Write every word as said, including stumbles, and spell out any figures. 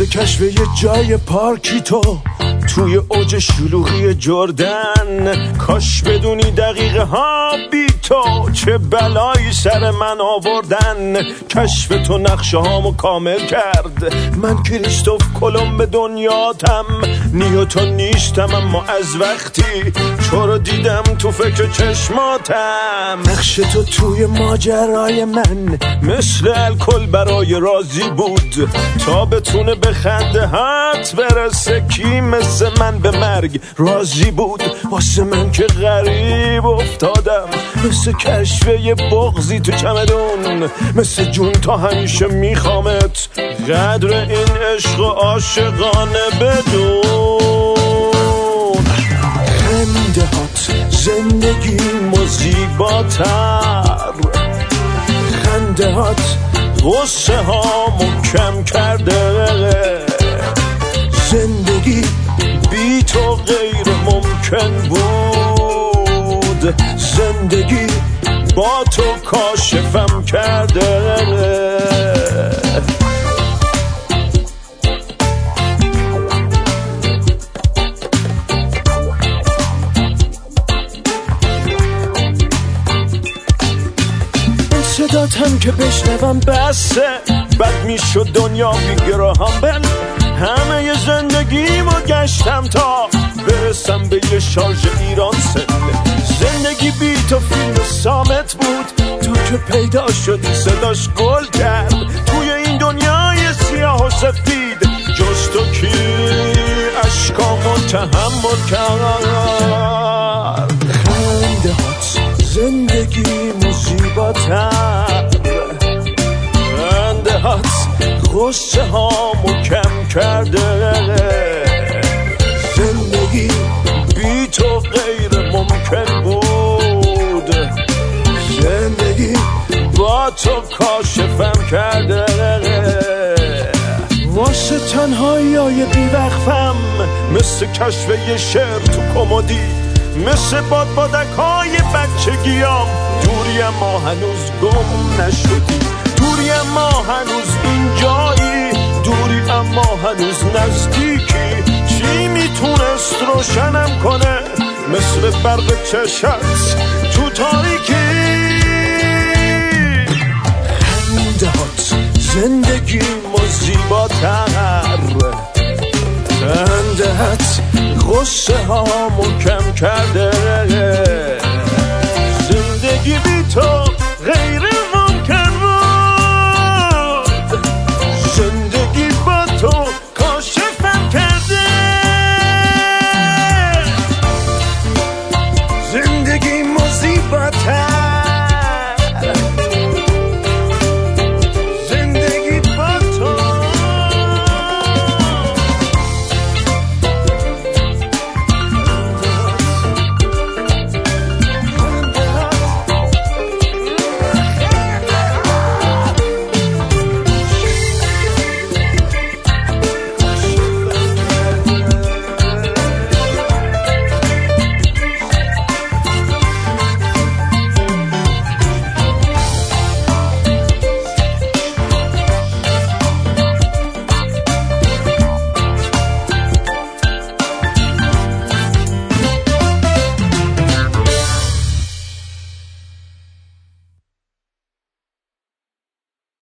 مثل کشف یه جای پارکی تو توی اوج شلوغی جردن. کاش بدونی دقیقه ها بی تو چه بلایی سر من آوردن. کشف تو نقشه هامو کامل کرد. من کریستوف کلمب دنیاتم، نیوتن نیستم اما از وقتی تو رو دیدم تو فکر چشماتم. نقش تو توی ماجرای من مثل الکل برای راضی بود تا بتونه به خنده هات برسه. کی مثل من به مرگ راضی بود؟ واسه من که غریب افتادم، مثل کشف یه بغضی تو چمدون، مثل جون تا همیشه میخوامت. قدر این عشق و عاشقانه بدون. خنده هات زندگیمو زیباتر، خنده هات غصه هامو کم کرده. زندگی بی تو غیر ممکن بود، زندگی با تو کاشفم کرده. صداتم که بشنوم بسه، بد میشد دنیا بی گراهام بل. همه ی زندگیمو گشتم تا برسم به یه شارژ ایران سل. زندگی بی تو فیلم سامت بود، تو که پیدا شدی صداش گل کرد. توی این دنیای سیاه و سفید جز تو کی اشکامو تحمل کرد. خنده هات زندگی زیباتر، خنده هات غصه هامو کم کرده. زندگی بی تو غیر ممکن بود، زندگی با تو کاشفم کرده. واسه تنهایی های بی وقفم مثل کشف یه شعر تو کمدی، مثل باد بادک های بچگیام. دوری اما هنوز گم نشدی، دوری اما هنوز اینجایی، دوری اما هنوز نزدیکی. چی میتونست روشنم کنه مثل برق چشت تو تاریکی؟ خنده هات زندگیمو زیباتر، خنده هات غصه هامو کم کرده. زندگی بی تو غیر ممکن بود، زندگی با تو کاشفم کرده. زندگی مو زیباتر.